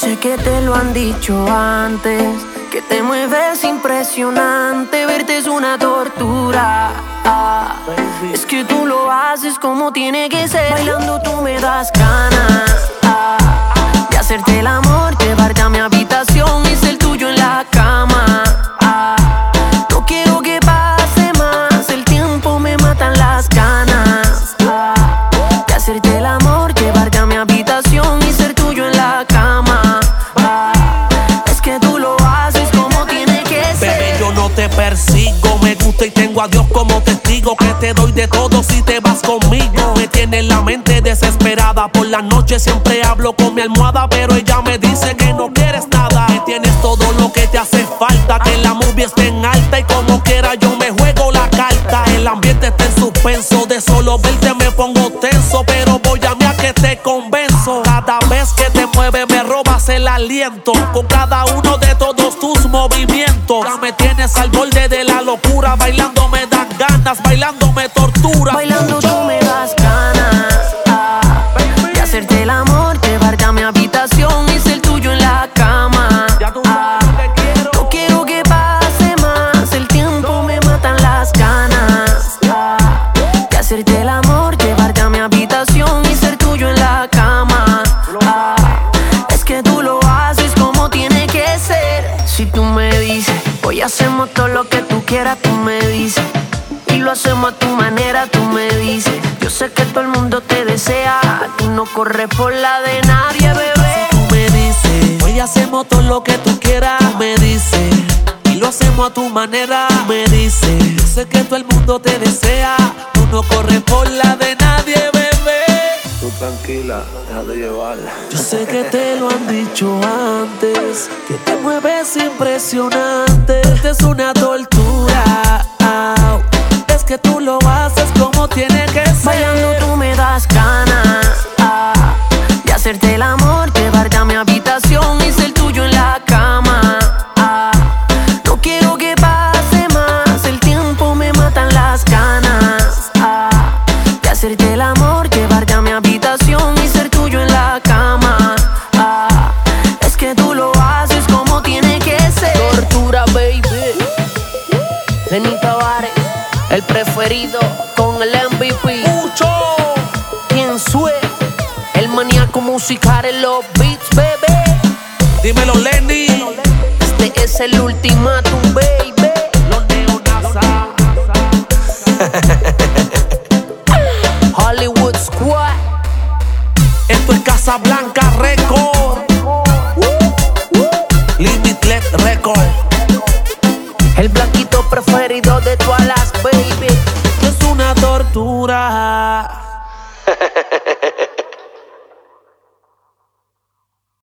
sé que te lo han dicho antes, que te mueves impresionante, verte es una tortura. Es que tú lo haces como tiene que ser. Bailando tú me das ganas de hacerte el amor, llevarte a mi habitación y ser tuyo en la cama. No quiero que pase más, el tiempo me matan las ganas de hacerte el amor, llevarte a mi habitación y ser tuyo en la cama. Es que tú lo haces como tiene que ser. Bebé, yo no te persigo, me gusta y tengo a Dios como testigo, que te doy de todo si te vas conmigo. Me tiene la mente desesperada, por la noche siempre hablo con mi almohada, pero ella me dice que no quieres nada, que tienes todo lo que te hace falta, que la movie está en alta y como quiera yo me juego la carta. El ambiente está en suspenso, de solo verte me pongo tenso, pero voy a mí a que te convenzo. Cada vez que te mueves me robas el aliento, con cada uno de todos tus movimientos. Ya me tienes al borde de la locura, bailando me dan ganas, bailando me tortura. Bailando tú me das ganas de hacerte el amor, llevarte a mi habitación y ser tuyo en la cama. Ya tú sabes que quiero. No quiero que pase más, el tiempo me matan las ganas de hacerte el amor, llevarte a mi habitación y ser tuyo en la cama. Es que tú lo haces como tiene que ser. Si tú me dices, hoy hacemos todo lo que tú quieras, tú me dices, y lo hacemos a tu manera, tú me dices. Yo sé que todo el mundo te desea, tú no corres por la de nadie, bebé. Tú me dices, hoy hacemos todo lo que tú quieras, me dices, y lo hacemos a tu manera, me dices. Yo sé que todo el mundo te desea, tú no corres por la de nadie, bebé. Tú tranquila, deja de llevarla. Yo sé que te lo han dicho antes, que te mueves impresionante, esta es una tortura. Es que tú lo haces como tiene que ser. Bailando tú me das ganas de hacerte el amor, llevarte a mi habitación y ser tuyo en la cama. No quiero que pase más, el tiempo me matan las ganas de hacerte el amor, llevarte a mi habitación y ser tuyo en la cama. Es que tú lo haces como tiene que ser. Tortura, baby. Lenny Tavares, el preferido con el MVP. Mucho. ¿Quién sue? El maníaco musical en los beats, bebé. Dímelo, Lenny. Este es el ultimátum, baby. Los neonazas. Hollywood Squad. Esto es Casablanca Record. Limitless Record. El blanquito preferido de todas las baby. Es una tortura.